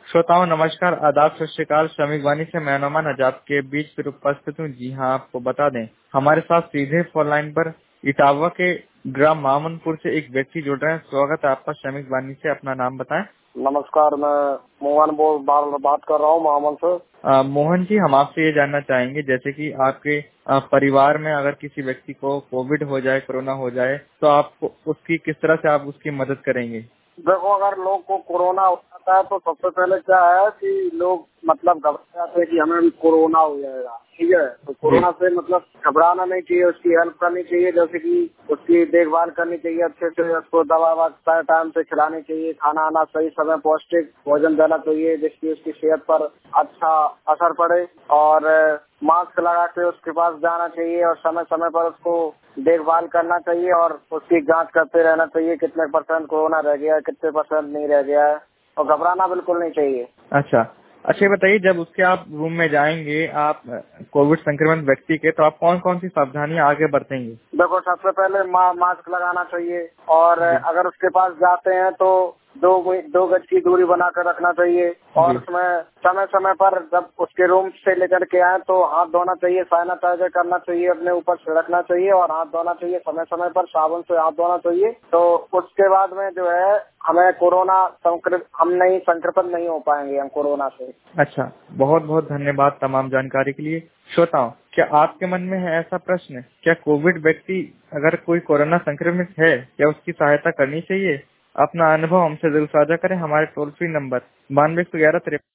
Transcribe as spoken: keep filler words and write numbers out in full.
श्रोताओं नमस्कार, आदाब, सत श्री अकाल। श्रमिक वाणी से मैं नोमान आज आपके बीच फिर उपस्थित हूँ। जी हाँ, आपको बता दें हमारे साथ सीधे फोन लाइन पर इटावा के ग्राम मामनपुर से एक व्यक्ति जुड़ रहे हैं। स्वागत है आपका श्रमिक वाणी से। अपना नाम बताएं। नमस्कार, मैं मोहन बोल बात कर रहा हूँ मामन से। आ, मोहन जी, हम आपसे ये जानना चाहेंगे जैसे कि आपके आ, परिवार में अगर किसी व्यक्ति को कोविड हो जाए, कोरोना हो जाए, तो आप उसकी किस तरह से आप उसकी मदद करेंगे? देखो, अगर लोग को कोरोना हो जाता है तो सबसे पहले क्या है कि लोग मतलब घबरा जाते हैं कि हमें भी कोरोना हो जाएगा। ठीक है, तो कोरोना से मतलब घबराना नहीं चाहिए, उसकी हेल्प करनी चाहिए, जैसे कि उसकी देखभाल करनी चाहिए, अच्छे से उसको दवा ववा टाइम से खिलानी चाहिए, खाना आना सही समय पौष्टिक भोजन देना चाहिए जिसकी उसकी सेहत पर अच्छा असर पड़े, और मास्क लगा के उसके पास जाना चाहिए और समय समय पर उसको देखभाल करना चाहिए और उसकी जांच करते रहना चाहिए कितने परसेंट कोरोना रह गया है, कितने परसेंट नहीं रह गया है, और घबराना बिल्कुल नहीं चाहिए। अच्छा अच्छा, ये बताइए, जब उसके आप रूम में जाएंगे आप कोविड संक्रमित व्यक्ति के, तो आप कौन कौन सी सावधानियां आगे बरतेंगे? देखो, सबसे पहले मा, मास्क लगाना चाहिए, और अगर उसके पास जाते हैं तो दो दो गज की दूरी बनाकर रखना चाहिए, और उसमें समय समय पर जब उसके रूम से लेकर के आए तो हाथ धोना चाहिए, सैनिटाइजर करना चाहिए, अपने ऊपर छिड़कना चाहिए और हाथ धोना चाहिए, समय समय पर साबुन से हाथ धोना चाहिए। तो उसके बाद में जो है हमें कोरोना संक्रमित हम नहीं संक्रमित नहीं हो पाएंगे हम कोरोना से। अच्छा, बहुत बहुत धन्यवाद तमाम जानकारी के लिए। श्रोताओं, क्या आपके मन में है ऐसा प्रश्न, क्या कोविड व्यक्ति अगर कोई कोरोना संक्रमित है, क्या उसकी सहायता करनी चाहिए? अपना अनुभव हमसे जरूर साझा करें। हमारे टोल फ्री नंबर बानवे एक सौ ग्यारह तिरपन